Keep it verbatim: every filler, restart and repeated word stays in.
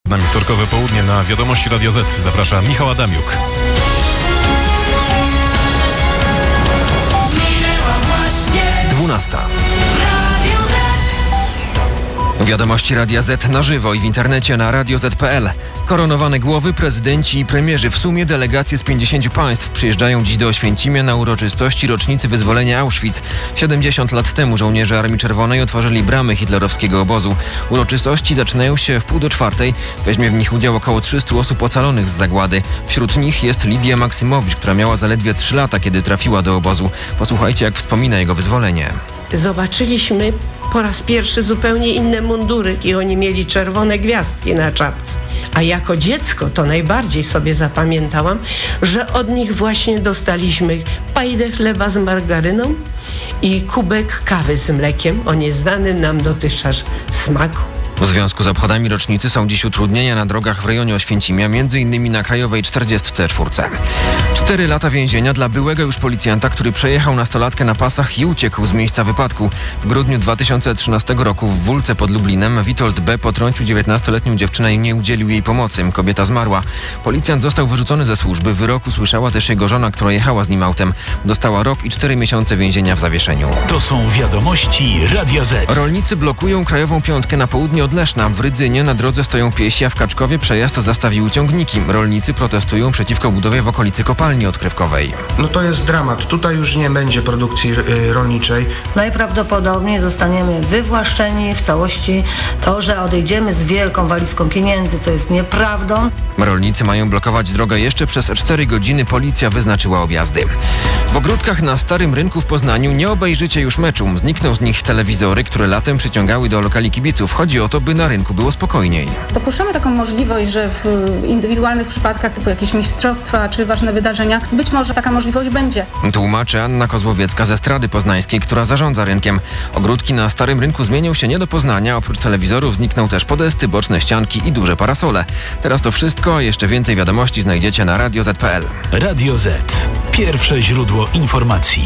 Nami wtorkowe południe na Wiadomości Radia Z. Zaprasza Michał Adamiuk. dwunasta. Wiadomości Radia Z na żywo i w internecie na radio zet kropka pe el. Koronowane głowy, prezydenci i premierzy, w sumie delegacje z pięćdziesięciu państw przyjeżdżają dziś do Oświęcimia na uroczystości rocznicy wyzwolenia Auschwitz. siedemdziesiąt lat temu żołnierze Armii Czerwonej otworzyli bramy hitlerowskiego obozu. Uroczystości zaczynają się w pół do czwartej. Weźmie w nich udział około trzystu osób ocalonych z zagłady. Wśród nich jest Lidia Maksymowicz, która miała zaledwie trzy lata, kiedy trafiła do obozu. Posłuchajcie, jak wspomina jego wyzwolenie. Zobaczyliśmy po raz pierwszy zupełnie inne mundury i oni mieli czerwone gwiazdki na czapce. A jako dziecko to najbardziej sobie zapamiętałam, że od nich właśnie dostaliśmy pajdę chleba z margaryną i kubek kawy z mlekiem o nieznanym nam dotychczas smaku. W związku z obchodami rocznicy są dziś utrudnienia na drogach w rejonie Oświęcimia, między innymi na Krajowej czterdziestce czwórce. Cztery lata więzienia dla byłego już policjanta, który przejechał nastolatkę na pasach i uciekł z miejsca wypadku. W grudniu dwa tysiące trzynastego roku w Wólce pod Lublinem Witold B. potrącił dziewiętnastoletnią dziewczynę i nie udzielił jej pomocy. Kobieta zmarła. Policjant został wyrzucony ze służby. Wyrok usłyszała też jego żona, która jechała z nim autem. Dostała rok i cztery miesiące więzienia w zawieszeniu. To są Wiadomości Radia Z. Rolnicy blokują Krajową Piątkę na południe od Leszna. W Rydzynie na drodze stoją piesi, a w Kaczkowie przejazd zastawiły ciągniki. Rolnicy protestują przeciwko budowie w okolicy kopalni odkrywkowej. No to jest dramat. Tutaj już nie będzie produkcji y, rolniczej. Najprawdopodobniej zostaniemy wywłaszczeni w całości. To, że odejdziemy z wielką walizką pieniędzy, to jest nieprawdą. Rolnicy mają blokować drogę jeszcze przez cztery godziny. Policja wyznaczyła objazdy. W ogródkach na Starym Rynku w Poznaniu nie obejrzycie już meczu. Znikną z nich telewizory, które latem przyciągały do lokali kibiców. Chodzi o to, by na rynku było spokojniej. Dopuszczamy taką możliwość, że w indywidualnych przypadkach, typu jakieś mistrzostwa czy ważne wydarzenia, być może taka możliwość będzie. Tłumaczy Anna Kozłowiecka ze Strady Poznańskiej, która zarządza rynkiem. Ogródki na Starym Rynku zmienią się nie do poznania. Oprócz telewizorów znikną też podesty, boczne ścianki i duże parasole. Teraz to wszystko, a jeszcze więcej wiadomości znajdziecie na radio zet kropka pe el. Radio Z. Pierwsze źródło informacji.